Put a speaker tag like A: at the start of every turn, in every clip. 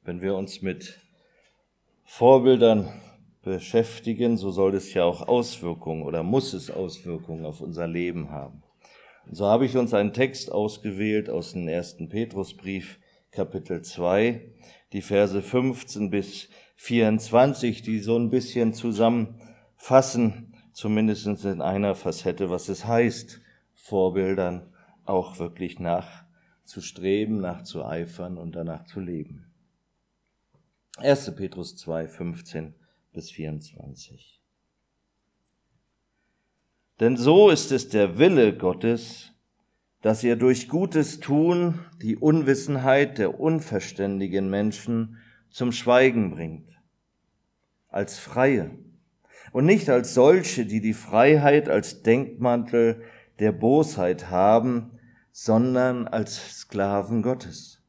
A: Wenn wir uns mit Vorbildern beschäftigen, so soll es ja auch Auswirkungen oder muss es Auswirkungen auf unser Leben haben. Und so habe ich uns einen Text ausgewählt aus dem 1. Petrusbrief, Kapitel 2, die Verse 15 bis 24, die so ein bisschen zusammenfassen, zumindest in einer Facette, was es heißt, Vorbildern auch wirklich nachzustreben, nachzueifern und danach zu leben. 1. Petrus 2, 15 bis 24. Denn so ist es der Wille Gottes, dass ihr durch gutes Tun die Unwissenheit der unverständigen Menschen zum Schweigen bringt, als Freie und nicht als solche, die die Freiheit als Deckmantel der Bosheit haben, sondern als Sklaven Gottes.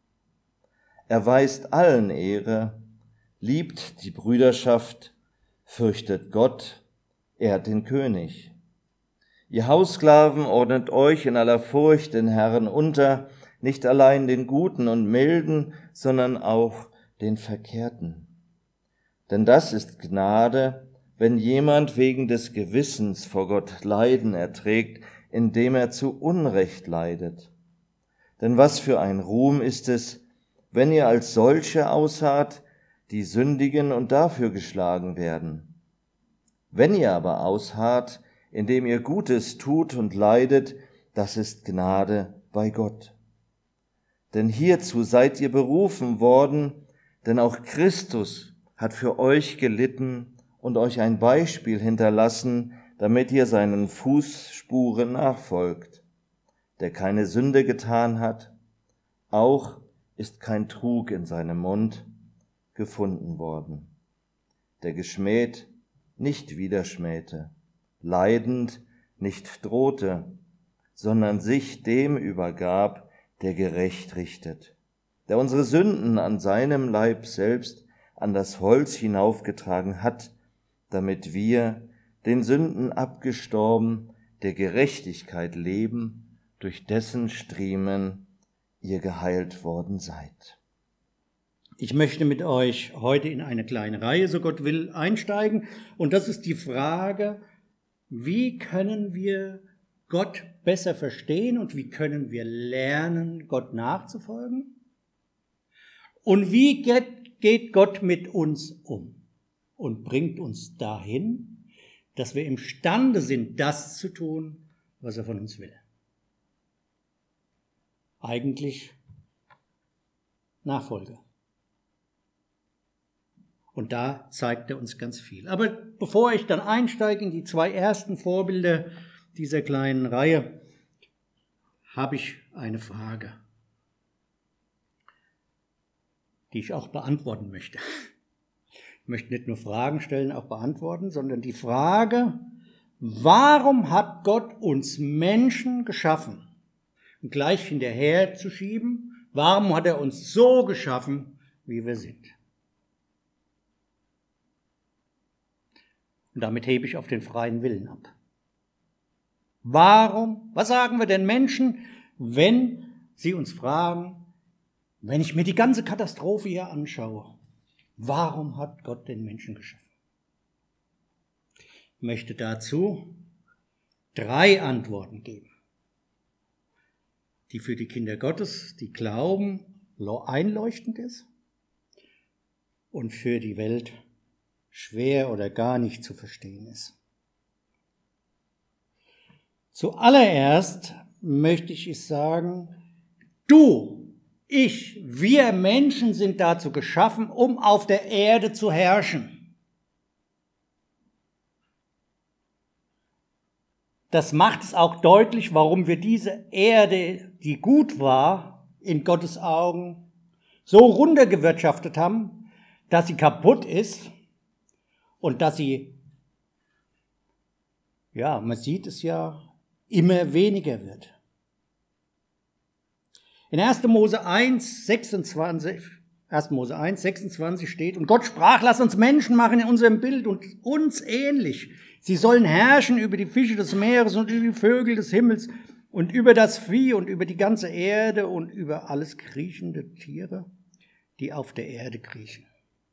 A: Erweist allen Ehre, liebt die Brüderschaft, fürchtet Gott, ehrt den König. Ihr Haussklaven ordnet euch in aller Furcht den Herren unter, nicht allein den Guten und Milden, sondern auch den Verkehrten. Denn das ist Gnade, wenn jemand wegen des Gewissens vor Gott Leiden erträgt, indem er zu Unrecht leidet. Denn was für ein Ruhm ist es, wenn ihr als solche ausharrt, die sündigen und dafür geschlagen werden. Wenn ihr aber ausharrt, indem ihr Gutes tut und leidet, das ist Gnade bei Gott. Denn hierzu seid ihr berufen worden, denn auch Christus hat für euch gelitten und euch ein Beispiel hinterlassen, damit ihr seinen Fußspuren nachfolgt. Der keine Sünde getan hat, auch ist kein Trug in seinem Mund gefunden worden, der geschmäht nicht widerschmähte, leidend nicht drohte, sondern sich dem übergab, der gerecht richtet, der unsere Sünden an seinem Leib selbst an das Holz hinaufgetragen hat, damit wir, den Sünden abgestorben, der Gerechtigkeit leben, durch dessen Striemen ihr geheilt worden seid.
B: Ich möchte mit euch heute in eine kleine Reihe, so Gott will, einsteigen. Und das ist die Frage, wie können wir Gott besser verstehen und wie können wir lernen, Gott nachzufolgen? Und wie geht Gott mit uns um und bringt uns dahin, dass wir imstande sind, das zu tun, was er von uns will? Eigentlich Nachfolge. Und da zeigt er uns ganz viel. Aber bevor ich dann einsteige in die zwei ersten Vorbilder dieser kleinen Reihe, habe ich eine Frage, die ich auch beantworten möchte. Ich möchte nicht nur Fragen stellen, auch beantworten, sondern die Frage, warum hat Gott uns Menschen geschaffen? Und gleich hinterher zu schieben, warum hat er uns so geschaffen, wie wir sind? Und damit hebe ich auf den freien Willen ab. Was sagen wir denn Menschen, wenn sie uns fragen, wenn ich mir die ganze Katastrophe hier anschaue, warum hat Gott den Menschen geschaffen? Ich möchte dazu 3 Antworten geben, die für die Kinder Gottes, die glauben, einleuchtend ist und für die Welt schwer oder gar nicht zu verstehen ist. Zuallererst möchte ich sagen, wir Menschen sind dazu geschaffen, um auf der Erde zu herrschen. Das macht es auch deutlich, warum wir diese Erde, die gut war, in Gottes Augen so runtergewirtschaftet haben, dass sie kaputt ist und dass sie, man sieht es ja, immer weniger wird. In 1. Mose 1, 26 steht, und Gott sprach, lass uns Menschen machen in unserem Bild und uns ähnlich. Sie sollen herrschen über die Fische des Meeres und über die Vögel des Himmels und über das Vieh und über die ganze Erde und über alles kriechende Tiere, die auf der Erde kriechen.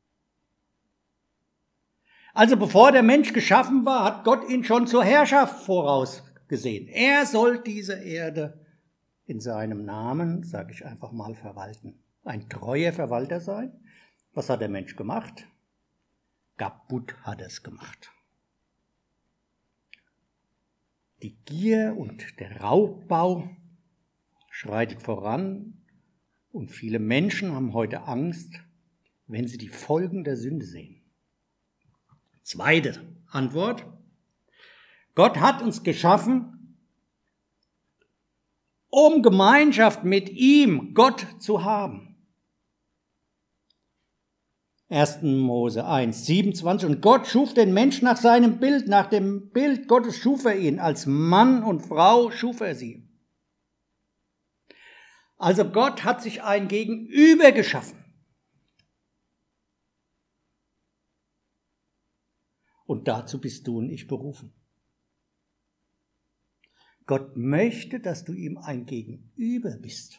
B: Also bevor der Mensch geschaffen war, hat Gott ihn schon zur Herrschaft vorausgesehen. Er soll diese Erde in seinem Namen, sage ich einfach mal, verwalten. Ein treuer Verwalter sein. Was hat der Mensch gemacht? Kaputt hat er es gemacht. Die Gier und der Raubbau schreitet voran und viele Menschen haben heute Angst, wenn sie die Folgen der Sünde sehen. Zweite Antwort. Gott hat uns geschaffen, um Gemeinschaft mit ihm, Gott, zu haben. 1. Mose 1, 27. Und Gott schuf den Menschen nach seinem Bild, nach dem Bild Gottes schuf er ihn. Als Mann und Frau schuf er sie. Also Gott hat sich ein Gegenüber geschaffen. Und dazu bist du und ich berufen. Gott möchte, dass du ihm ein Gegenüber bist.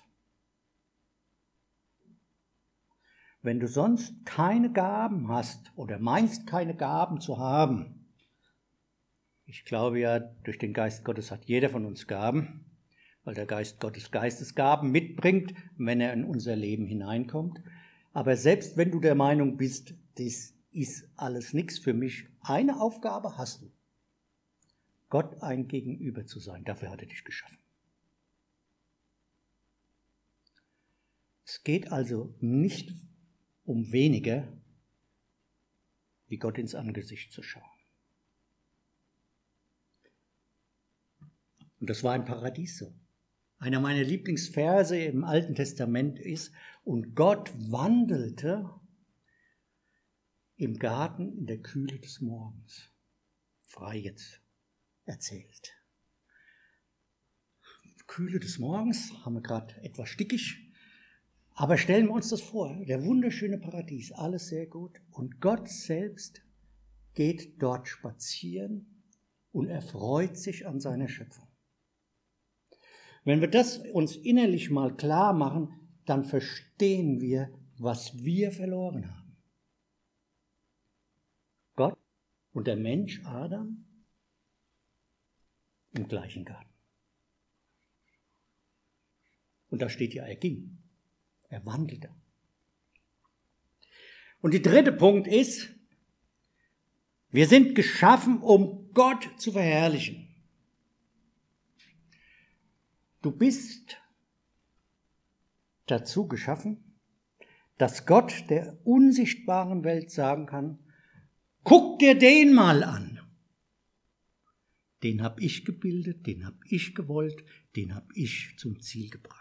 B: Wenn du sonst keine Gaben hast oder meinst, keine Gaben zu haben, ich glaube ja, durch den Geist Gottes hat jeder von uns Gaben, weil der Geist Gottes Geistesgaben mitbringt, wenn er in unser Leben hineinkommt. Aber selbst wenn du der Meinung bist, das ist alles nichts für mich, eine Aufgabe hast du. Gott ein Gegenüber zu sein, dafür hat er dich geschaffen. Es geht also nicht um weniger, wie Gott ins Angesicht zu schauen. Und das war im Paradies so. Einer meiner Lieblingsverse im Alten Testament ist, und Gott wandelte im Garten in der Kühle des Morgens. Frei jetzt erzählt. Kühle des Morgens, haben wir gerade etwas stickig. Aber stellen wir uns das vor, der wunderschöne Paradies, alles sehr gut. Und Gott selbst geht dort spazieren und erfreut sich an seiner Schöpfung. Wenn wir das uns innerlich mal klar machen, dann verstehen wir, was wir verloren haben. Gott und der Mensch Adam im gleichen Garten. Und da steht ja, er ging. Er wandelte. Und der dritte Punkt ist, wir sind geschaffen, um Gott zu verherrlichen. Du bist dazu geschaffen, dass Gott der unsichtbaren Welt sagen kann, guck dir den mal an. Den habe ich gebildet, den habe ich gewollt, den habe ich zum Ziel gebracht.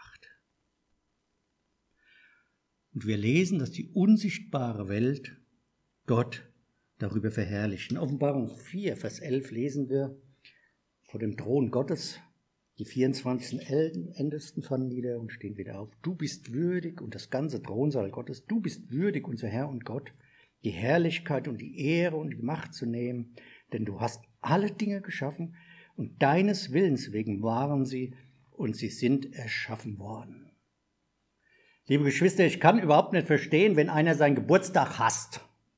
B: Und wir lesen, dass die unsichtbare Welt Gott darüber verherrlicht. In Offenbarung 4, Vers 11 lesen wir, vor dem Thron Gottes, die 24 Ältesten fallen nieder und stehen wieder auf. Du bist würdig, und das ganze Thronsaal Gottes, du bist würdig, unser Herr und Gott, die Herrlichkeit und die Ehre und die Macht zu nehmen, denn du hast alle Dinge geschaffen und deines Willens wegen waren sie und sie sind erschaffen worden. Liebe Geschwister, ich kann überhaupt nicht verstehen, wenn einer seinen Geburtstag hasst.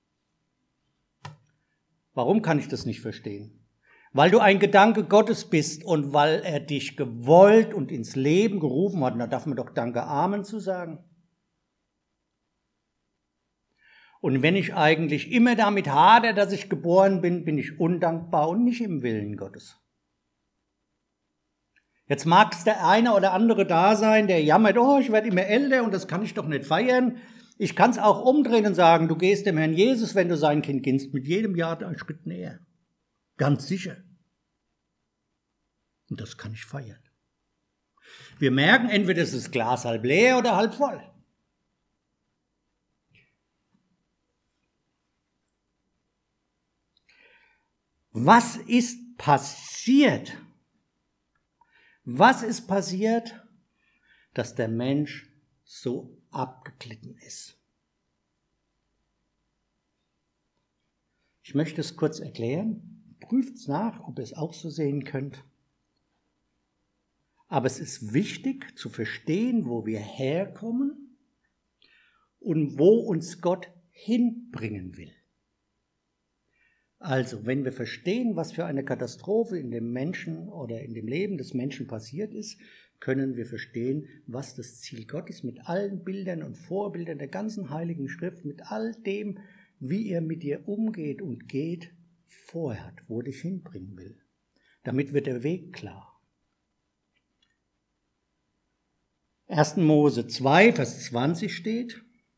B: Warum kann ich das nicht verstehen? Weil du ein Gedanke Gottes bist und weil er dich gewollt und ins Leben gerufen hat. Und da darf man doch Danke Amen zu sagen. Und wenn ich eigentlich immer damit hadere, dass ich geboren bin, bin ich undankbar und nicht im Willen Gottes. Jetzt mag es der eine oder andere da sein, der jammert, oh, ich werde immer älter und das kann ich doch nicht feiern. Ich kann es auch umdrehen und sagen, du gehst dem Herrn Jesus, wenn du sein Kind kennst, mit jedem Jahr einen Schritt näher. Ganz sicher. Und das kann ich feiern. Wir merken, entweder ist das Glas halb leer oder halb voll. Was ist passiert? Was ist passiert, dass der Mensch so abgeglitten ist? Ich möchte es kurz erklären. Prüft es nach, ob ihr es auch so sehen könnt. Aber es ist wichtig zu verstehen, wo wir herkommen und wo uns Gott hinbringen will. Also, wenn wir verstehen, was für eine Katastrophe in dem Menschen oder in dem Leben des Menschen passiert ist, können wir verstehen, was das Ziel Gottes mit allen Bildern und Vorbildern der ganzen Heiligen Schrift, mit all dem, wie er mit dir umgeht und geht, vorhat, wo er dich hinbringen will. Damit wird der Weg klar. 1. Mose 2, Vers 20 steht: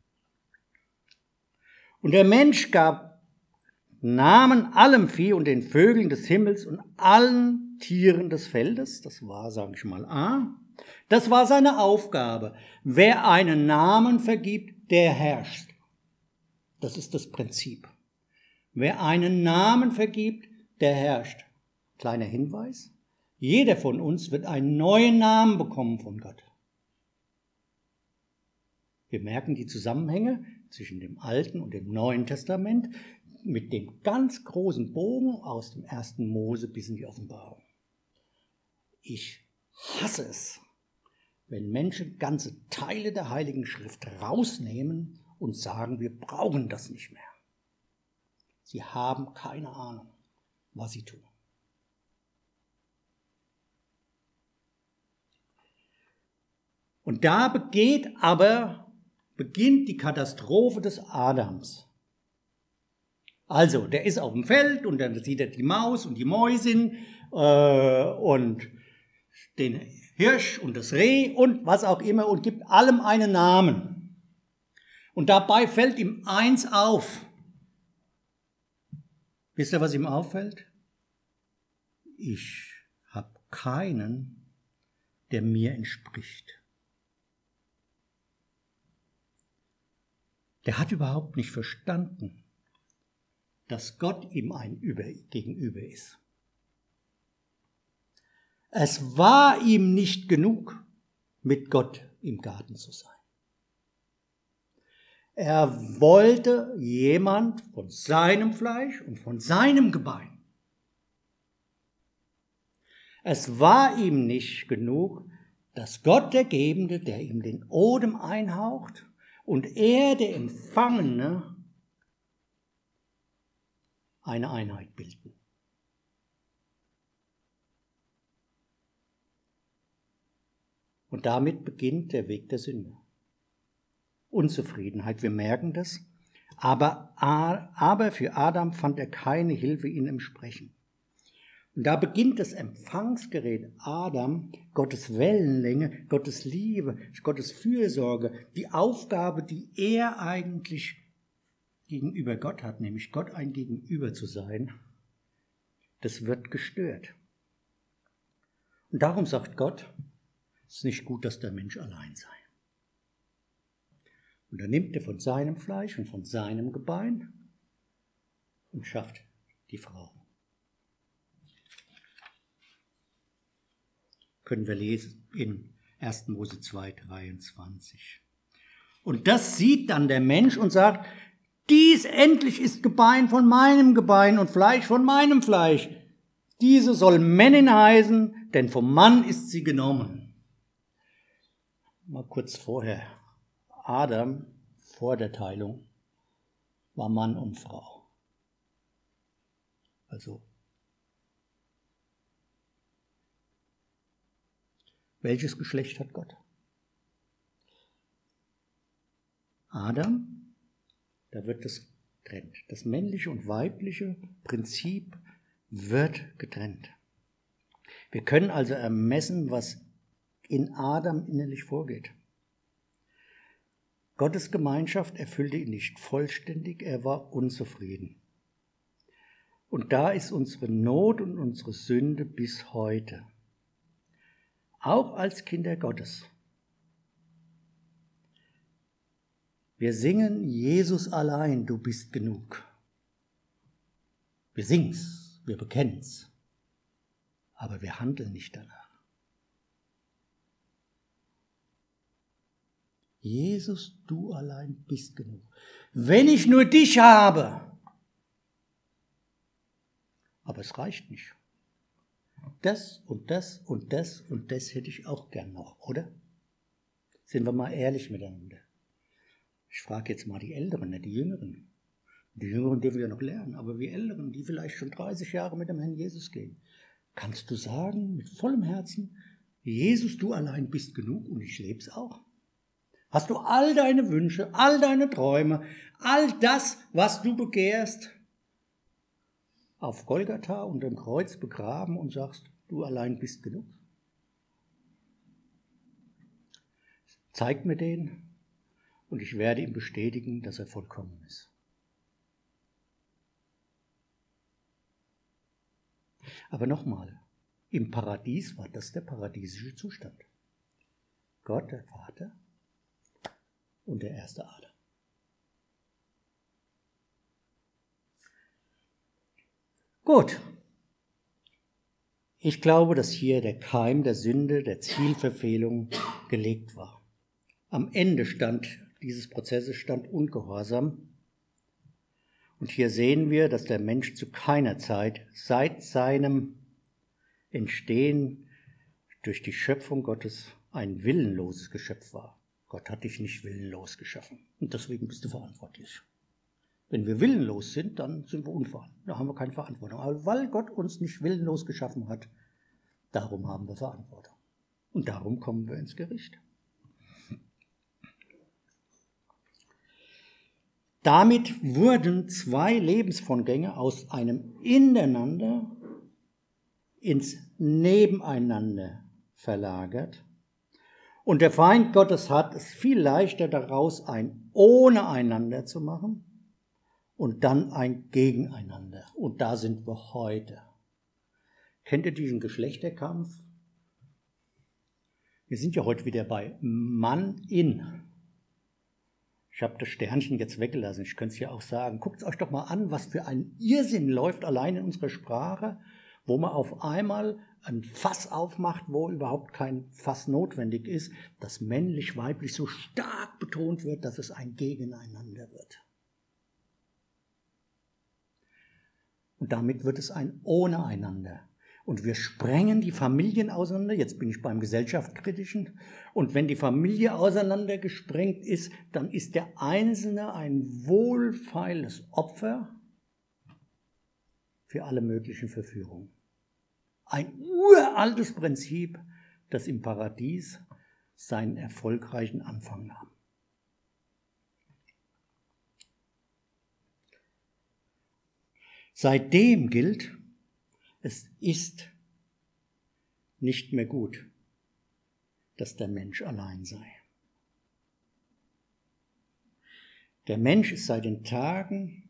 B: Und der Mensch gab Namen allem Vieh und den Vögeln des Himmels und allen Tieren des Feldes. Das war, sage ich mal, A. Das war seine Aufgabe. Wer einen Namen vergibt, der herrscht. Das ist das Prinzip. Wer einen Namen vergibt, der herrscht. Kleiner Hinweis: Jeder von uns wird einen neuen Namen bekommen von Gott. Wir merken die Zusammenhänge zwischen dem Alten und dem Neuen Testament mit dem ganz großen Bogen aus dem 1. Mose bis in die Offenbarung. Ich hasse es, wenn Menschen ganze Teile der Heiligen Schrift rausnehmen und sagen, wir brauchen das nicht mehr. Sie haben keine Ahnung, was sie tun. Und da beginnt die Katastrophe des Adams. Also, der ist auf dem Feld und dann sieht er die Maus und die Mäusin und den Hirsch und das Reh und was auch immer und gibt allem einen Namen. Und dabei fällt ihm eins auf. Wisst ihr, was ihm auffällt? Ich habe keinen, der mir entspricht. Der hat überhaupt nicht verstanden, dass Gott ihm ein Gegenüber ist. Es war ihm nicht genug, mit Gott im Garten zu sein. Er wollte jemand von seinem Fleisch und von seinem Gebein. Es war ihm nicht genug, dass Gott der Gebende, der ihm den Odem einhaucht, und er, der Empfangene, eine Einheit bilden. Und damit beginnt der Weg der Sünde. Unzufriedenheit, wir merken das. Aber für Adam fand er keine Hilfe in ihm sprechen. Und da beginnt das Empfangsgerät Adam, Gottes Wellenlänge, Gottes Liebe, Gottes Fürsorge, die Aufgabe, die er eigentlich gegenüber Gott hat, nämlich Gott ein Gegenüber zu sein, das wird gestört. Und darum sagt Gott, es ist nicht gut, dass der Mensch allein sei. Und dann nimmt er von seinem Fleisch und von seinem Gebein und schafft die Frau. Können wir lesen in 1. Mose 2, 23. Und das sieht dann der Mensch und sagt, dies endlich ist Gebein von meinem Gebein und Fleisch von meinem Fleisch. Diese soll Männin heißen, denn vom Mann ist sie genommen. Mal kurz vorher. Adam, vor der Teilung, war Mann und Frau. Also, welches Geschlecht hat Gott? Adam. Da wird es getrennt. Das männliche und weibliche Prinzip wird getrennt. Wir können also ermessen, was in Adam innerlich vorgeht. Gottes Gemeinschaft erfüllte ihn nicht vollständig, er war unzufrieden. Und da ist unsere Not und unsere Sünde bis heute. Auch als Kinder Gottes. Wir singen Jesus allein, du bist genug. Wir singen's, wir bekennen's, aber wir handeln nicht danach. Jesus, du allein bist genug. Wenn ich nur dich habe, aber es reicht nicht. Das und das und das und das hätte ich auch gern noch, oder? Sind wir mal ehrlich miteinander. Ich frage jetzt mal die Älteren, nicht die Jüngeren. Die Jüngeren dürfen ja noch lernen, aber wir Älteren, die vielleicht schon 30 Jahre mit dem Herrn Jesus gehen, kannst du sagen mit vollem Herzen, Jesus, du allein bist genug und ich lebe es auch? Hast du all deine Wünsche, all deine Träume, all das, was du begehrst, auf Golgatha unter dem Kreuz begraben und sagst, du allein bist genug? Zeig mir den und ich werde ihm bestätigen, dass er vollkommen ist. Aber nochmal, im Paradies war das der paradiesische Zustand. Gott, der Vater und der erste Adam. Gut. Ich glaube, dass hier der Keim der Sünde, der Zielverfehlung gelegt war. Am Ende dieses Prozesses stand Ungehorsam. Und hier sehen wir, dass der Mensch zu keiner Zeit seit seinem Entstehen durch die Schöpfung Gottes ein willenloses Geschöpf war. Gott hat dich nicht willenlos geschaffen und deswegen bist du verantwortlich. Wenn wir willenlos sind, dann sind wir unverantwortlich. Da haben wir keine Verantwortung. Aber weil Gott uns nicht willenlos geschaffen hat, darum haben wir Verantwortung. Und darum kommen wir ins Gericht. Damit wurden zwei Lebensvorgänge aus einem Ineinander ins Nebeneinander verlagert. Und der Feind Gottes hat es viel leichter daraus, ein Ohne-einander zu machen und dann ein Gegeneinander. Und da sind wir heute. Kennt ihr diesen Geschlechterkampf? Wir sind ja heute wieder bei Mann in. Ich habe das Sternchen jetzt weggelassen, ich könnte es ja auch sagen. Guckt es euch doch mal an, was für ein Irrsinn läuft allein in unserer Sprache, wo man auf einmal ein Fass aufmacht, wo überhaupt kein Fass notwendig ist, dass männlich-weiblich so stark betont wird, dass es ein Gegeneinander wird. Und damit wird es ein Ohne-einander. Und wir sprengen die Familien auseinander, jetzt bin ich beim Gesellschaftskritischen, und wenn die Familie auseinander gesprengt ist, dann ist der Einzelne ein wohlfeiles Opfer für alle möglichen Verführungen. Ein uraltes Prinzip, das im Paradies seinen erfolgreichen Anfang nahm. Seitdem gilt, es ist nicht mehr gut, dass der Mensch allein sei. Der Mensch ist seit den Tagen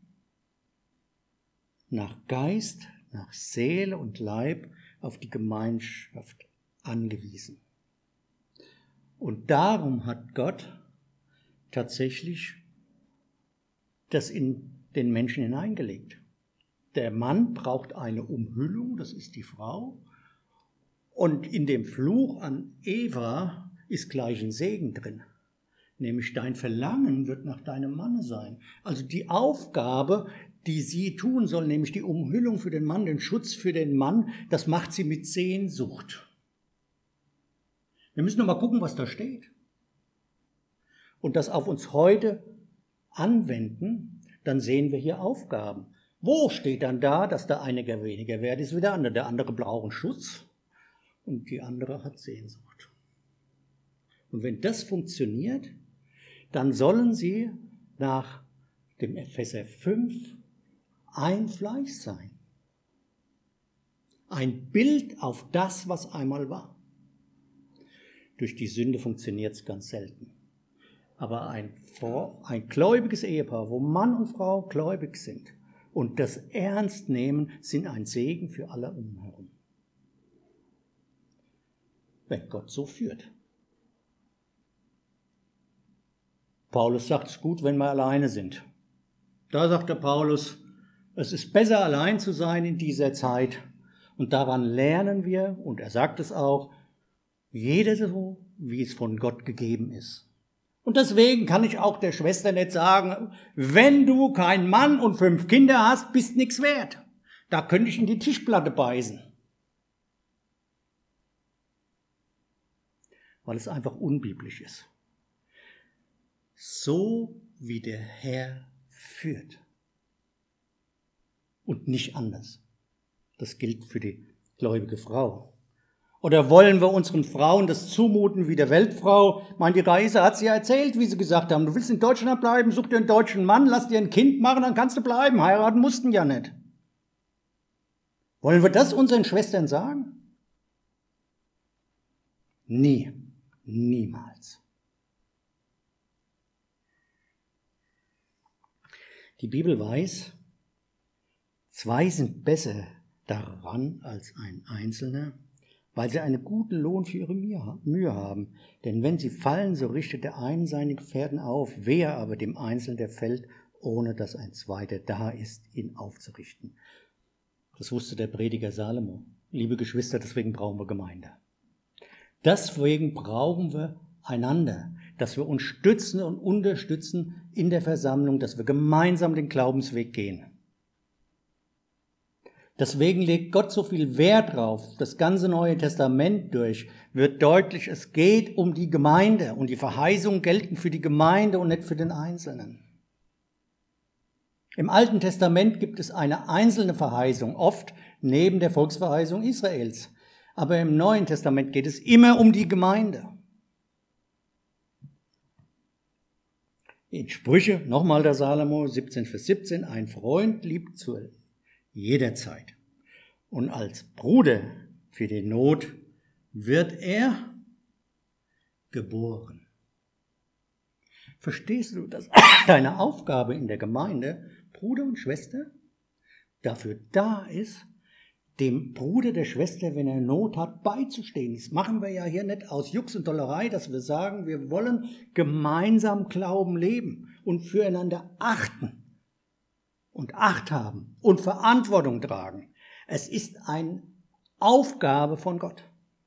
B: nach Geist, nach Seele und Leib auf die Gemeinschaft angewiesen. Und darum hat Gott tatsächlich das in den Menschen hineingelegt. Der Mann braucht eine Umhüllung, das ist die Frau. Und in dem Fluch an Eva ist gleich ein Segen drin. Nämlich dein Verlangen wird nach deinem Manne sein. Also die Aufgabe, die sie tun soll, nämlich die Umhüllung für den Mann, den Schutz für den Mann, das macht sie mit Sehnsucht. Wir müssen noch mal gucken, was da steht. Und das auf uns heute anwenden, dann sehen wir hier Aufgaben. Wo steht dann da, dass der eine weniger wert ist wie der andere? Der andere braucht Schutz und die andere hat Sehnsucht. Und wenn das funktioniert, dann sollen sie nach dem Epheser 5 ein Fleisch sein. Ein Bild auf das, was einmal war. Durch die Sünde funktioniert es ganz selten. Aber ein gläubiges Ehepaar, wo Mann und Frau gläubig sind, und das Ernst nehmen, sind ein Segen für alle umherum. Wenn Gott so führt. Paulus sagt es gut, wenn wir alleine sind. Da sagt der Paulus, es ist besser allein zu sein in dieser Zeit. Und daran lernen wir, und er sagt es auch, jeder so, wie es von Gott gegeben ist. Und deswegen kann ich auch der Schwester nicht sagen, wenn du keinen Mann und 5 Kinder hast, bist nichts wert. Da könnte ich in die Tischplatte beißen. Weil es einfach unbiblisch ist. So wie der Herr führt. Und nicht anders. Das gilt für die gläubige Frau. Oder wollen wir unseren Frauen das zumuten wie der Weltfrau? Ich meine, die Raisa hat es ja erzählt, wie sie gesagt haben, du willst in Deutschland bleiben, such dir einen deutschen Mann, lass dir ein Kind machen, dann kannst du bleiben. Heiraten mussten ja nicht. Wollen wir das unseren Schwestern sagen? Nie, niemals. Die Bibel weiß, 2 sind besser daran als ein Einzelner, weil sie einen guten Lohn für ihre Mühe haben. Denn wenn sie fallen, so richtet der eine seine Gefährten auf, wehe aber dem Einzelnen, der fällt, ohne dass ein Zweiter da ist, ihn aufzurichten. Das wusste der Prediger Salomo. Liebe Geschwister, deswegen brauchen wir Gemeinde. Deswegen brauchen wir einander, dass wir uns stützen und unterstützen in der Versammlung, dass wir gemeinsam den Glaubensweg gehen. Deswegen legt Gott so viel Wert drauf. Das ganze Neue Testament durch wird deutlich, es geht um die Gemeinde und die Verheißungen gelten für die Gemeinde und nicht für den Einzelnen. Im Alten Testament gibt es eine einzelne Verheißung, oft neben der Volksverheißung Israels. Aber im Neuen Testament geht es immer um die Gemeinde. In Sprüche, nochmal der Salomo, 17 Vers 17, ein Freund liebt zu jeder Zeit. Und als Bruder für die Not wird er geboren. Verstehst du, dass deine Aufgabe in der Gemeinde, Bruder und Schwester, dafür da ist, dem Bruder, der Schwester, wenn er Not hat, beizustehen? Das machen wir ja hier nicht aus Jux und Dollerei, dass wir sagen, wir wollen gemeinsam Glauben leben und füreinander achten und Acht haben und Verantwortung tragen. Es ist eine Aufgabe von Gott.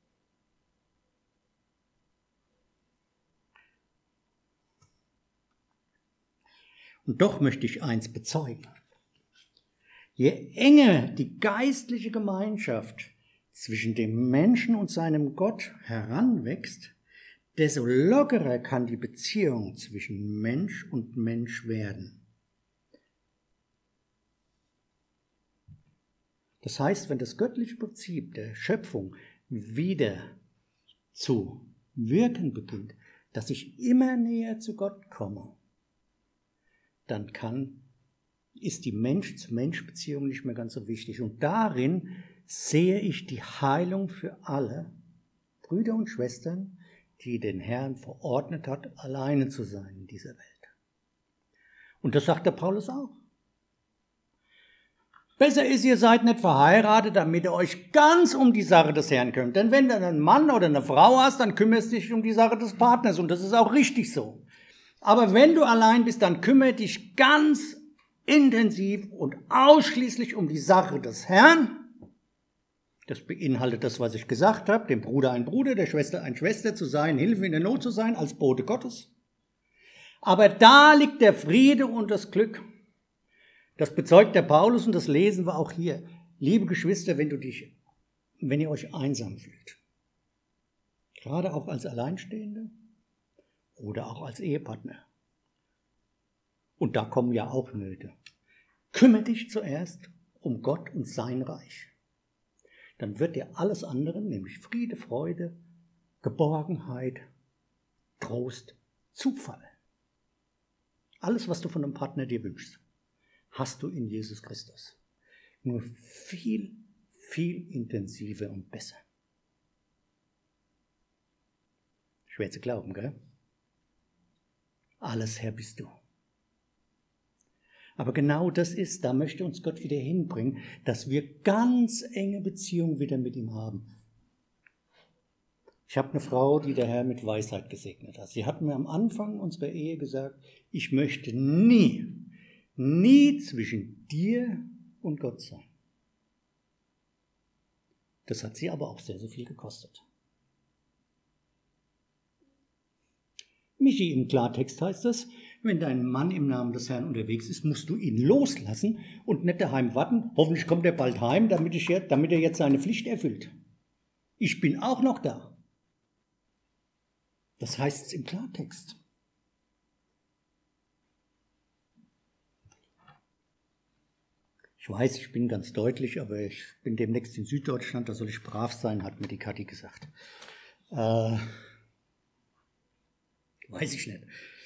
B: Und doch möchte ich eins bezeugen. Je enger die geistliche Gemeinschaft zwischen dem Menschen und seinem Gott heranwächst, desto lockerer kann die Beziehung zwischen Mensch und Mensch werden. Das heißt, wenn das göttliche Prinzip der Schöpfung wieder zu wirken beginnt, dass ich immer näher zu Gott komme, dann ist die Mensch-zu-Mensch-Beziehung nicht mehr ganz so wichtig. Und darin sehe ich die Heilung für alle Brüder und Schwestern, die den Herrn verordnet hat, alleine zu sein in dieser Welt. Und das sagt der Paulus auch. Besser ist, ihr seid nicht verheiratet, damit ihr euch ganz um die Sache des Herrn kümmert. Denn wenn du einen Mann oder eine Frau hast, dann kümmerst du dich um die Sache des Partners. Und das ist auch richtig so. Aber wenn du allein bist, dann kümmere dich ganz intensiv und ausschließlich um die Sache des Herrn. Das beinhaltet das, was ich gesagt habe, dem Bruder ein Bruder, der Schwester ein Schwester zu sein, Hilfe in der Not zu sein, als Bote Gottes. Aber da liegt der Friede und das Glück. Das bezeugt der Paulus und das lesen wir auch hier. Liebe Geschwister, wenn ihr euch einsam fühlt, gerade auch als Alleinstehende oder auch als Ehepartner, und da kommen ja auch Nöte, kümmere dich zuerst um Gott und sein Reich. Dann wird dir alles andere, nämlich Friede, Freude, Geborgenheit, Trost, zufallen. Alles, was du von einem Partner dir wünschst, hast du in Jesus Christus. Nur viel, viel intensiver und besser. Schwer zu glauben, gell? Alles Herr bist du. Aber genau das ist, da möchte uns Gott wieder hinbringen, dass wir ganz enge Beziehungen wieder mit ihm haben. Ich habe eine Frau, die der Herr mit Weisheit gesegnet hat. Sie hat mir am Anfang unserer Ehe gesagt, ich möchte nie zwischen dir und Gott sein. Das hat sie aber auch sehr, sehr viel gekostet. Michi, im Klartext heißt das, wenn dein Mann im Namen des Herrn unterwegs ist, musst du ihn loslassen und nicht daheim warten. Hoffentlich kommt er bald heim, damit er jetzt seine Pflicht erfüllt. Ich bin auch noch da. Das heißt es im Klartext. Ich weiß, ich bin ganz deutlich, aber ich bin demnächst in Süddeutschland, da soll ich brav sein, hat mir die Kathi gesagt. Weiß ich nicht.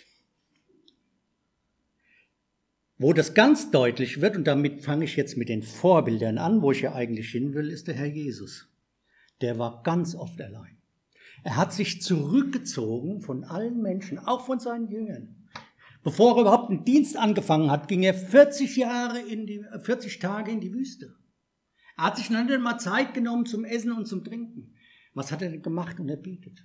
B: Wo das ganz deutlich wird, und damit fange ich jetzt mit den Vorbildern an, wo ich ja eigentlich hin will, ist der Herr Jesus. Der war ganz oft allein. Er hat sich zurückgezogen von allen Menschen, auch von seinen Jüngern. Bevor er überhaupt einen Dienst angefangen hat, ging er 40 Tage in die Wüste. Er hat sich dann mal Zeit genommen zum Essen und zum Trinken. Was hat er denn gemacht und erbietet?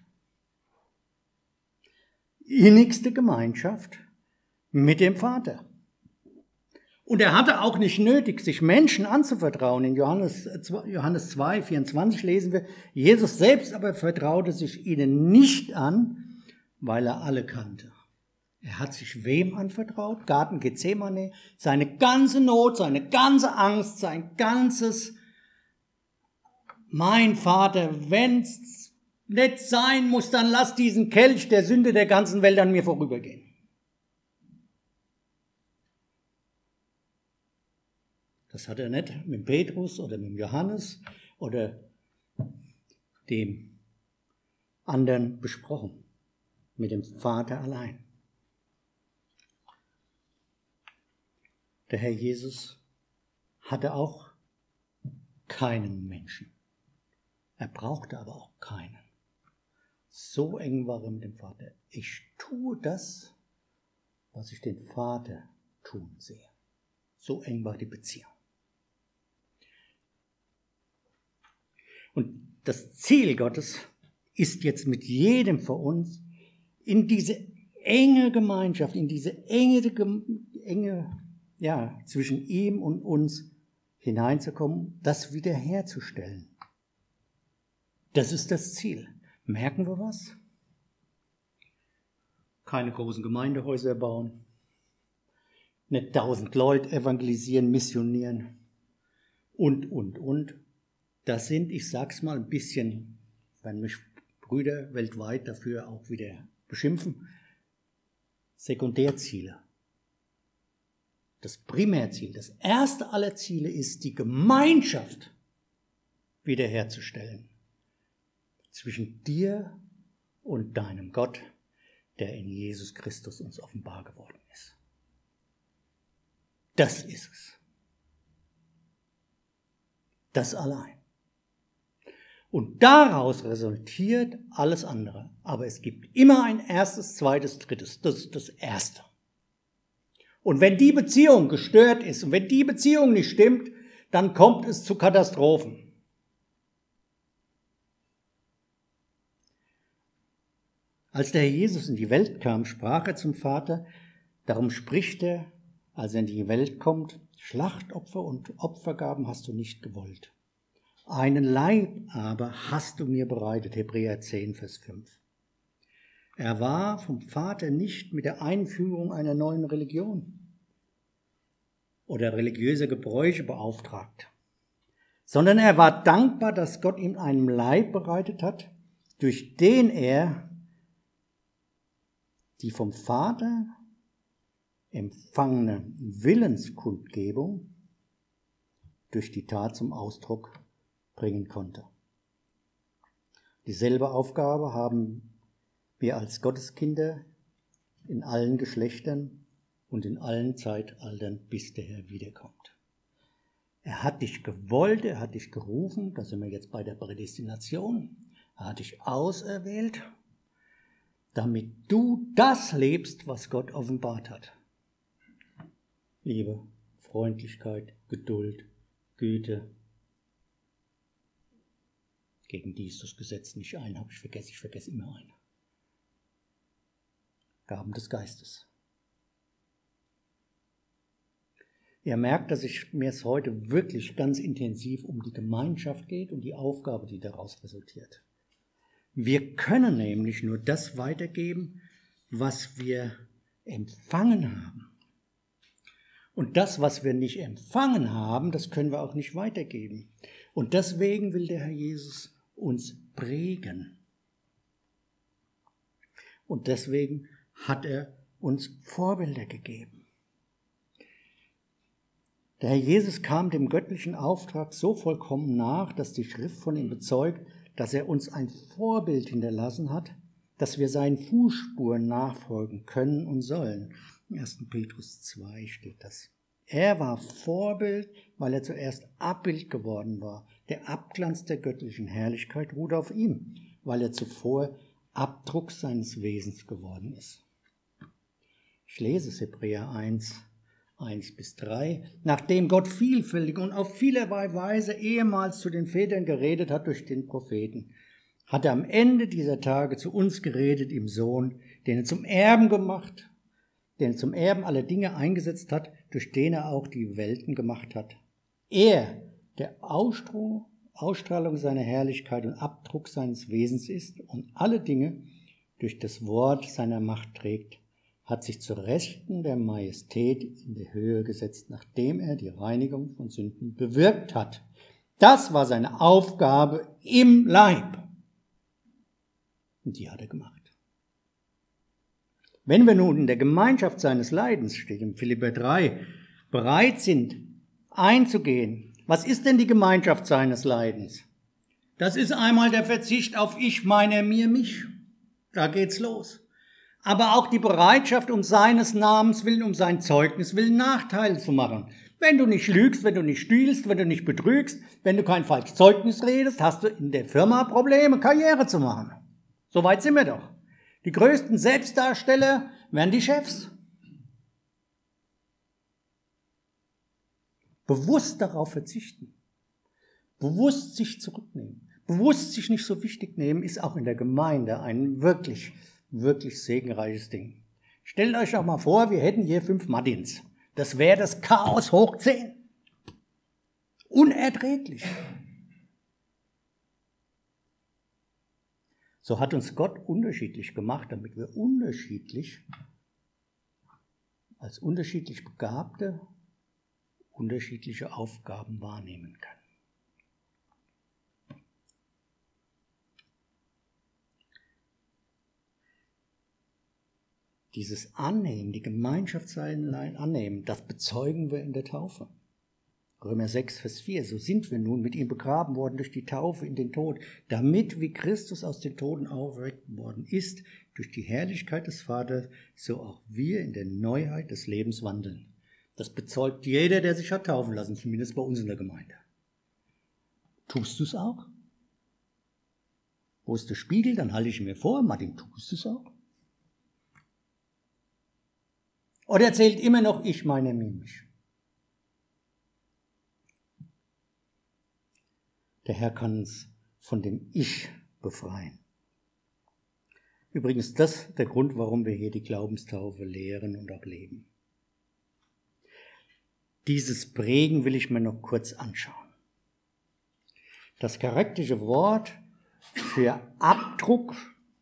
B: Innigste Gemeinschaft mit dem Vater. Und er hatte auch nicht nötig, sich Menschen anzuvertrauen. In Johannes 2, 24 lesen wir, Jesus selbst aber vertraute sich ihnen nicht an, weil er alle kannte. Er hat sich wem anvertraut? Garten Gethsemane, seine ganze Not, seine ganze Angst, sein ganzes, mein Vater, wenn's nicht sein muss, dann lass diesen Kelch der Sünde der ganzen Welt an mir vorübergehen. Das hat er nicht mit Petrus oder mit Johannes oder dem anderen besprochen, mit dem Vater allein. Der Herr Jesus hatte auch keinen Menschen. Er brauchte aber auch keinen. So eng war er mit dem Vater. Ich tue das, was ich den Vater tun sehe. So eng war die Beziehung. Und das Ziel Gottes ist jetzt mit jedem von uns in diese enge Gemeinschaft, in diese enge zwischen ihm und uns hineinzukommen, das wiederherzustellen. Das ist das Ziel. Merken wir was? Keine großen Gemeindehäuser bauen, nicht 1000 Leute evangelisieren, missionieren und. Das sind, ich sag's mal ein bisschen, wenn mich Brüder weltweit dafür auch wieder beschimpfen, Sekundärziele. Das Primärziel, das erste aller Ziele ist, die Gemeinschaft wiederherzustellen zwischen dir und deinem Gott, der in Jesus Christus uns offenbar geworden ist. Das ist es. Das allein. Und daraus resultiert alles andere. Aber es gibt immer ein erstes, zweites, drittes. Das ist das Erste. Und wenn die Beziehung gestört ist und wenn die Beziehung nicht stimmt, dann kommt es zu Katastrophen. Als der Herr Jesus in die Welt kam, sprach er zum Vater, darum spricht er, als er in die Welt kommt, Schlachtopfer und Opfergaben hast du nicht gewollt. Einen Leib aber hast du mir bereitet, Hebräer 10, Vers 5. Er war vom Vater nicht mit der Einführung einer neuen Religion oder religiöser Gebräuche beauftragt, sondern er war dankbar, dass Gott ihm einen Leib bereitet hat, durch den er die vom Vater empfangene Willenskundgebung durch die Tat zum Ausdruck bringen konnte. Dieselbe Aufgabe haben wir als Gotteskinder in allen Geschlechtern und in allen Zeitaltern, bis der Herr wiederkommt. Er hat dich gewollt, er hat dich gerufen, da sind wir jetzt bei der Prädestination, er hat dich auserwählt, damit du das lebst, was Gott offenbart hat. Liebe, Freundlichkeit, Geduld, Güte. Gegen die ist das Gesetz nicht ein, ich vergesse immer ein. Gaben des Geistes. Ihr merkt, dass mir es heute wirklich ganz intensiv um die Gemeinschaft geht und die Aufgabe, die daraus resultiert. Wir können nämlich nur das weitergeben, was wir empfangen haben. Und das, was wir nicht empfangen haben, das können wir auch nicht weitergeben. Und deswegen will der Herr Jesus uns prägen. Und deswegen hat er uns Vorbilder gegeben. Der Herr Jesus kam dem göttlichen Auftrag so vollkommen nach, dass die Schrift von ihm bezeugt, dass er uns ein Vorbild hinterlassen hat, dass wir seinen Fußspuren nachfolgen können und sollen. In 1. Petrus 2 steht das. Er war Vorbild, weil er zuerst Abbild geworden war. Der Abglanz der göttlichen Herrlichkeit ruht auf ihm, weil er zuvor Abdruck seines Wesens geworden ist. Ich lese es, Hebräer 1:1-3. Nachdem Gott vielfältig und auf vielerlei Weise ehemals zu den Vätern geredet hat durch den Propheten, hat er am Ende dieser Tage zu uns geredet im Sohn, den er zum Erben gemacht, den er zum Erben aller Dinge eingesetzt hat, durch den er auch die Welten gemacht hat. Er, der Ausstrahlung seiner Herrlichkeit und Abdruck seines Wesens ist und alle Dinge durch das Wort seiner Macht trägt, hat sich zur Rechten der Majestät in die Höhe gesetzt, nachdem er die Reinigung von Sünden bewirkt hat. Das war seine Aufgabe im Leib. Und die hat er gemacht. Wenn wir nun in der Gemeinschaft seines Leidens, steht in Philipper 3, bereit sind, einzugehen, was ist denn die Gemeinschaft seines Leidens? Das ist einmal der Verzicht auf ich, meine, mir, mich. Da geht's los. Aber auch die Bereitschaft, um seines Namens willen, um sein Zeugnis willen, Nachteile zu machen. Wenn du nicht lügst, wenn du nicht stiehlst, wenn du nicht betrügst, wenn du kein falsches Zeugnis redest, hast du in der Firma Probleme, Karriere zu machen. So weit sind wir doch. Die größten Selbstdarsteller werden die Chefs. Bewusst darauf verzichten, bewusst sich zurücknehmen, bewusst sich nicht so wichtig nehmen, ist auch in der Gemeinde ein wirklich segenreiches Ding. Stellt euch doch mal vor, wir hätten hier 5 Martins. Das wäre das Chaos hoch 10. Unerträglich. So hat uns Gott unterschiedlich gemacht, damit wir als unterschiedlich Begabte unterschiedliche Aufgaben wahrnehmen können. Dieses Annehmen, die Gemeinschaft sein annehmen, das bezeugen wir in der Taufe. Römer 6, Vers 4, so sind wir nun mit ihm begraben worden durch die Taufe in den Tod, damit, wie Christus aus den Toten auferweckt worden ist, durch die Herrlichkeit des Vaters, so auch wir in der Neuheit des Lebens wandeln. Das bezeugt jeder, der sich hat taufen lassen, zumindest bei uns in der Gemeinde. Tust du es auch? Wo ist der Spiegel? Dann halte ich mir vor, Martin, tust du es auch? Oder erzählt immer noch ich, meine, mich? Der Herr kann uns von dem Ich befreien. Übrigens, das ist der Grund, warum wir hier die Glaubenstaufe lehren und auch leben. Dieses Prägen will ich mir noch kurz anschauen. Das griechische Wort für Abdruck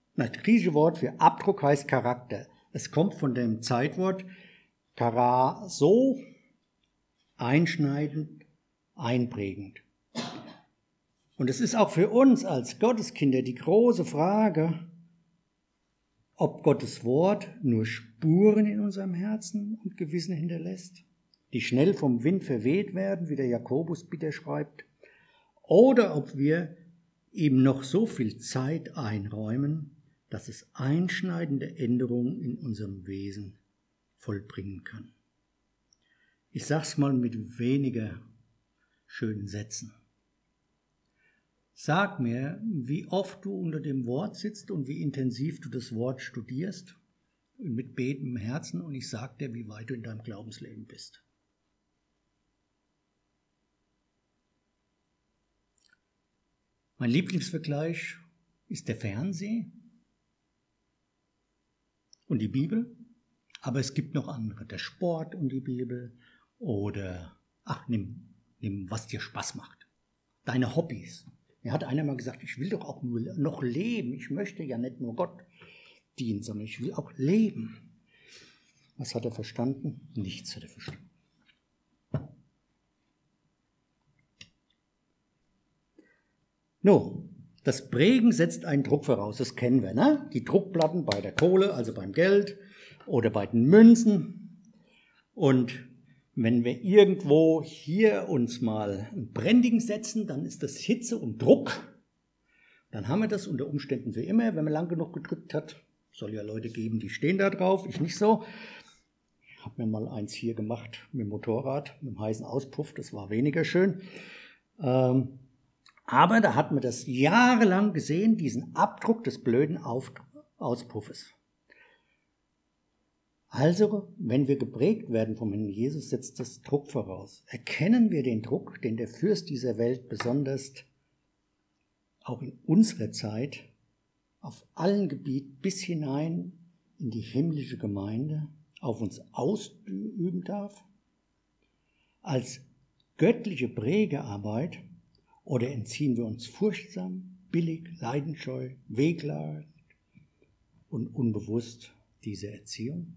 B: heißt Charakter. Es kommt von dem Zeitwort karaso, einschneidend, einprägend. Und es ist auch für uns als Gotteskinder die große Frage, ob Gottes Wort nur Spuren in unserem Herzen und Gewissen hinterlässt, die schnell vom Wind verweht werden, wie der Jakobus bitte schreibt, oder ob wir ihm noch so viel Zeit einräumen, dass es einschneidende Änderungen in unserem Wesen vollbringen kann. Ich sag's mal mit weniger schönen Sätzen. Sag mir, wie oft du unter dem Wort sitzt und wie intensiv du das Wort studierst, mit betendem Herzen, und ich sag dir, wie weit du in deinem Glaubensleben bist. Mein Lieblingsvergleich ist der Fernseher und die Bibel, aber es gibt noch andere, der Sport und die Bibel oder, nimm, was dir Spaß macht, deine Hobbys. Mir hat einer mal gesagt, ich will doch auch nur noch leben, ich möchte ja nicht nur Gott dienen, sondern ich will auch leben. Was hat er verstanden? Nichts hat er verstanden. Das Prägen setzt einen Druck voraus, das kennen wir, ne? Die Druckplatten bei der Kohle, also beim Geld oder bei den Münzen. Und wenn wir irgendwo hier uns mal ein Branding setzen, dann ist das Hitze und Druck. Dann haben wir das unter Umständen für immer, wenn man lang genug gedrückt hat. Soll ja Leute geben, die stehen da drauf, ich nicht so. Ich habe mir mal eins hier gemacht mit dem Motorrad, mit dem heißen Auspuff, das war weniger schön. Aber da hat man das jahrelang gesehen, diesen Abdruck des blöden Auspuffes. Also, wenn wir geprägt werden vom Herrn Jesus, setzt das Druck voraus. Erkennen wir den Druck, den der Fürst dieser Welt besonders auch in unserer Zeit auf allen Gebieten bis hinein in die himmlische Gemeinde auf uns ausüben darf? Als göttliche Prägearbeit oder entziehen wir uns furchtsam, billig, leidenscheu, wehklagend und unbewusst dieser Erziehung?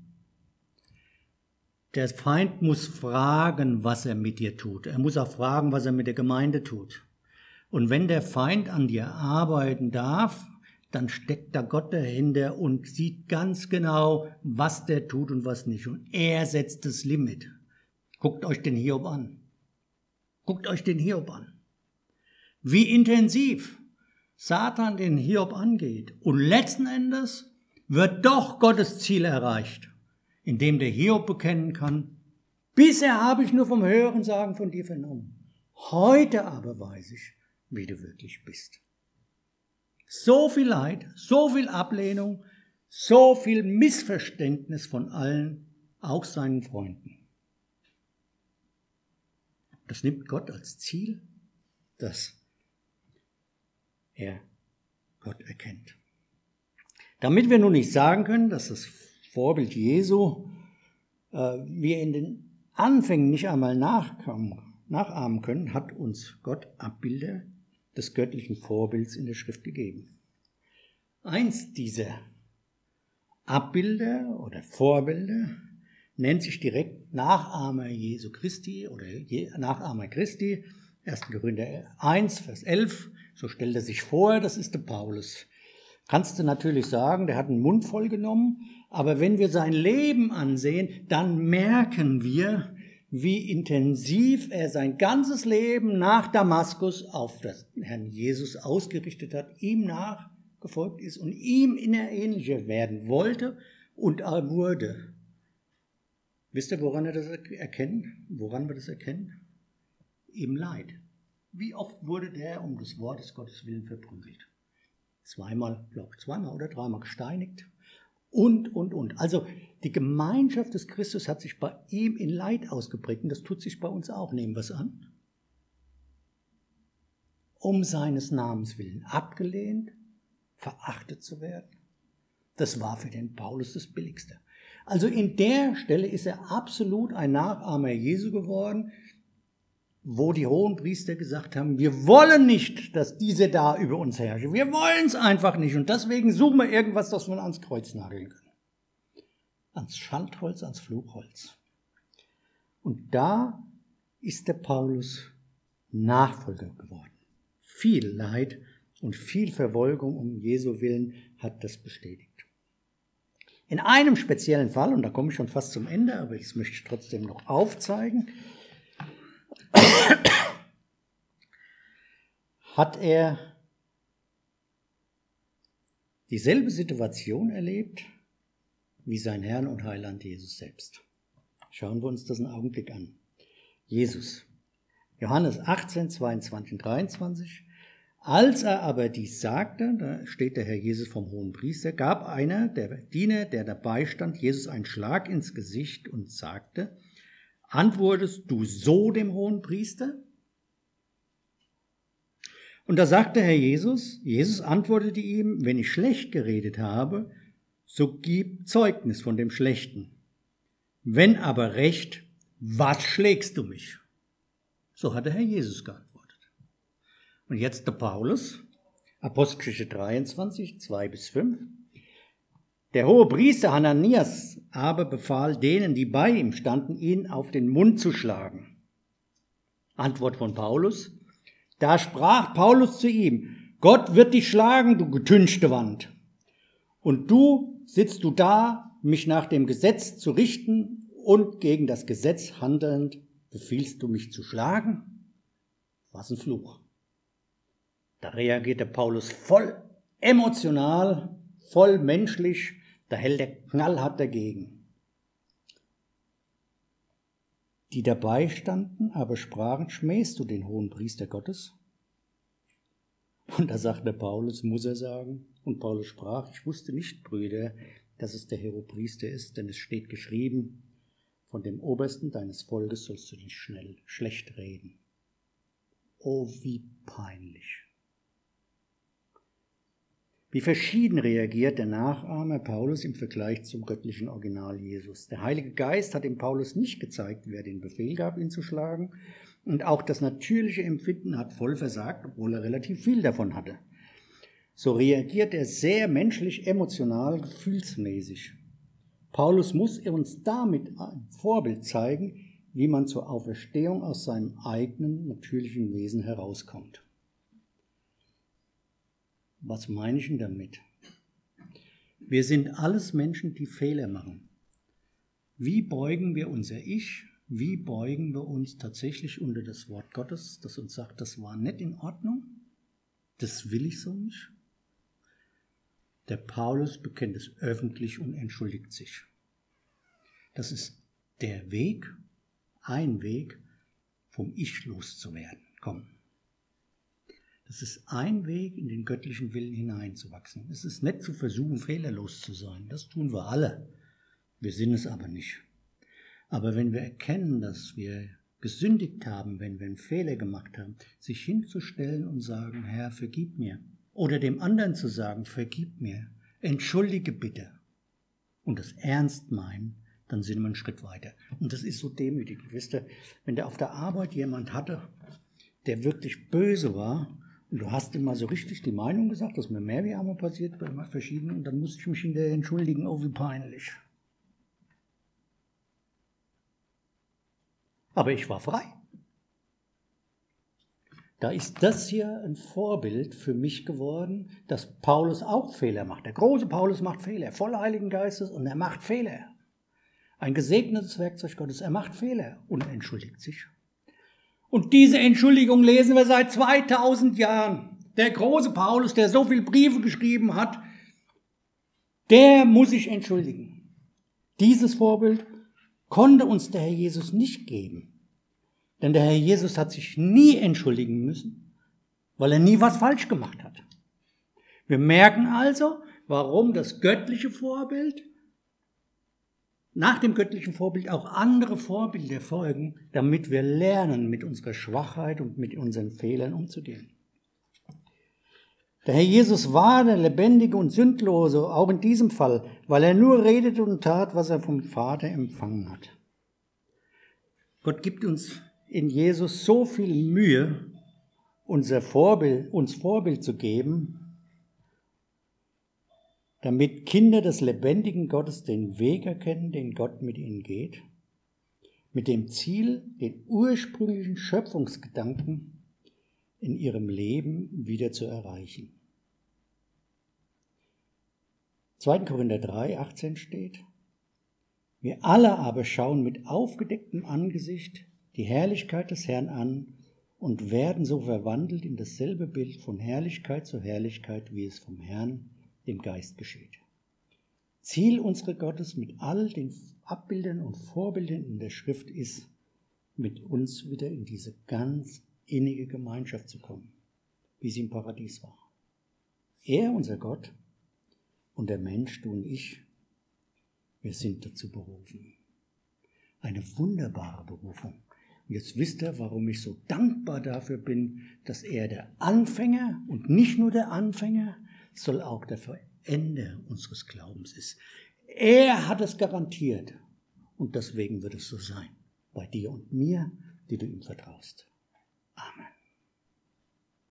B: Der Feind muss fragen, was er mit dir tut. Er muss auch fragen, was er mit der Gemeinde tut. Und wenn der Feind an dir arbeiten darf, dann steckt da Gott dahinter und sieht ganz genau, was der tut und was nicht. Und er setzt das Limit. Guckt euch den Hiob an. Guckt euch den Hiob an. Wie intensiv Satan den Hiob angeht. Und letzten Endes wird doch Gottes Ziel erreicht, indem der Hiob bekennen kann, bisher habe ich nur vom Hörensagen von dir vernommen. Heute aber weiß ich, wie du wirklich bist. So viel Leid, so viel Ablehnung, so viel Missverständnis von allen, auch seinen Freunden. Das nimmt Gott als Ziel, dass er Gott erkennt. Damit wir nun nicht sagen können, dass das Vorbild Jesu wir in den Anfängen nicht einmal nachahmen können, hat uns Gott Abbilder des göttlichen Vorbilds in der Schrift gegeben. Eins dieser Abbilder oder Vorbilder nennt sich direkt Nachahmer Jesu Christi oder Nachahmer Christi. 1. Korinther 1, Vers 11, so stellt er sich vor, das ist der Paulus. Kannst du natürlich sagen, der hat einen Mund voll genommen, aber wenn wir sein Leben ansehen, dann merken wir, wie intensiv er sein ganzes Leben nach Damaskus auf den Herrn Jesus ausgerichtet hat, ihm nachgefolgt ist und ihm ähnlicher werden wollte und wurde. Wisst ihr, woran wir das erkennen? Im Leid. Wie oft wurde der um des Wortes Gottes willen verprügelt? Zweimal oder dreimal gesteinigt. Und. Also die Gemeinschaft des Christus hat sich bei ihm in Leid ausgeprägt und das tut sich bei uns auch. Nehmen wir es an. Um seines Namens willen abgelehnt, verachtet zu werden. Das war für den Paulus das Billigste. Also in der Stelle ist er absolut ein Nachahmer Jesu geworden, wo die Hohenpriester gesagt haben, wir wollen nicht, dass diese da über uns herrschen. Wir wollen es einfach nicht. Und deswegen suchen wir irgendwas, das wir ans Kreuz nageln können. Ans Schandholz, ans Fluchholz. Und da ist der Paulus Nachfolger geworden. Viel Leid und viel Verfolgung um Jesu Willen hat das bestätigt. In einem speziellen Fall, und da komme ich schon fast zum Ende, aber das möchte ich trotzdem noch aufzeigen, hat er dieselbe Situation erlebt wie sein Herr und Heiland Jesus selbst. Schauen wir uns das einen Augenblick an. Jesus, Johannes 18, 22 und 23. Als er aber dies sagte, da steht der Herr Jesus vom Hohenpriester, gab einer der Diener, der dabei stand, Jesus einen Schlag ins Gesicht und sagte, antwortest du so dem Hohenpriester? Und da sagte Herr Jesus antwortete ihm, wenn ich schlecht geredet habe, so gib Zeugnis von dem Schlechten. Wenn aber recht, was schlägst du mich? So hat der Herr Jesus geantwortet. Und jetzt der Paulus, Apostelgeschichte 23, 2-5. Der hohe Priester Hananias aber befahl denen, die bei ihm standen, ihn auf den Mund zu schlagen. Antwort von Paulus. Da sprach Paulus zu ihm, Gott wird dich schlagen, du getünchte Wand. Und du sitzt du da, mich nach dem Gesetz zu richten und gegen das Gesetz handelnd, befiehlst du mich zu schlagen? Was ein Fluch. Da reagierte Paulus voll emotional, voll menschlich, da hält er knallhart dagegen. Die dabei standen, aber sprachen, schmähst du den hohen Priester Gottes? Und da sagte Paulus, muss er sagen, und Paulus sprach, ich wusste nicht, Brüder, dass es der Hohepriester ist, denn es steht geschrieben, von dem Obersten deines Volkes sollst du nicht schnell schlecht reden. Oh, wie peinlich. Wie verschieden reagiert der Nachahmer Paulus im Vergleich zum göttlichen Original Jesus. Der Heilige Geist hat dem Paulus nicht gezeigt, wer den Befehl gab, ihn zu schlagen. Und auch das natürliche Empfinden hat voll versagt, obwohl er relativ viel davon hatte. So reagiert er sehr menschlich, emotional, gefühlsmäßig. Paulus muss uns damit ein Vorbild zeigen, wie man zur Auferstehung aus seinem eigenen natürlichen Wesen herauskommt. Was meine ich denn damit? Wir sind alles Menschen, die Fehler machen. Wie beugen wir unser Ich? Wie beugen wir uns tatsächlich unter das Wort Gottes, das uns sagt, das war nicht in Ordnung? Das will ich so nicht. Der Paulus bekennt es öffentlich und entschuldigt sich. Das ist der Weg, ein Weg, vom Ich loszuwerden. Komm. Das ist ein Weg, in den göttlichen Willen hineinzuwachsen. Es ist nicht zu versuchen, fehlerlos zu sein. Das tun wir alle. Wir sind es aber nicht. Aber wenn wir erkennen, dass wir gesündigt haben, wenn wir einen Fehler gemacht haben, sich hinzustellen und sagen, Herr, vergib mir. Oder dem anderen zu sagen, vergib mir, entschuldige bitte. Und das ernst meinen, dann sind wir einen Schritt weiter. Und das ist so demütigend. Wisst ihr, wenn der auf der Arbeit jemand hatte, der wirklich böse war, und du hast ihm mal so richtig die Meinung gesagt, das ist mir mehr wie einmal passiert bei verschiedenen, und dann musste ich mich hinterher entschuldigen, oh wie peinlich. Aber ich war frei. Da ist das hier ein Vorbild für mich geworden, dass Paulus auch Fehler macht. Der große Paulus macht Fehler, voll Heiligen Geistes, und er macht Fehler. Ein gesegnetes Werkzeug Gottes, er macht Fehler und entschuldigt sich. Und diese Entschuldigung lesen wir seit 2000 Jahren. Der große Paulus, der so viele Briefe geschrieben hat, der muss sich entschuldigen. Dieses Vorbild konnte uns der Herr Jesus nicht geben. Denn der Herr Jesus hat sich nie entschuldigen müssen, weil er nie was falsch gemacht hat. Wir merken also, warum das göttliche Vorbild, nach dem göttlichen Vorbild auch andere Vorbilder folgen, damit wir lernen, mit unserer Schwachheit und mit unseren Fehlern umzugehen. Der Herr Jesus war der Lebendige und Sündlose, auch in diesem Fall, weil er nur redete und tat, was er vom Vater empfangen hat. Gott gibt uns in Jesus so viel Mühe, uns Vorbild zu geben, damit Kinder des lebendigen Gottes den Weg erkennen, den Gott mit ihnen geht, mit dem Ziel, den ursprünglichen Schöpfungsgedanken in ihrem Leben wieder zu erreichen. 2. Korinther 3, 18 steht, wir alle aber schauen mit aufgedecktem Angesicht die Herrlichkeit des Herrn an und werden so verwandelt in dasselbe Bild von Herrlichkeit zu Herrlichkeit, wie es vom Herrn, dem Geist, geschieht. Ziel unserer Gottes mit all den Abbildern und Vorbildern in der Schrift ist, mit uns wieder in diese ganz innige Gemeinschaft zu kommen, wie sie im Paradies war. Er, unser Gott, und der Mensch, du und ich, wir sind dazu berufen. Eine wunderbare Berufung. Und jetzt wisst ihr, warum ich so dankbar dafür bin, dass er der Anfänger und nicht nur der Anfänger, soll auch der Vollender unseres Glaubens ist. Er hat es garantiert. Und deswegen wird es so sein. Bei dir und mir, die du ihm vertraust. Amen.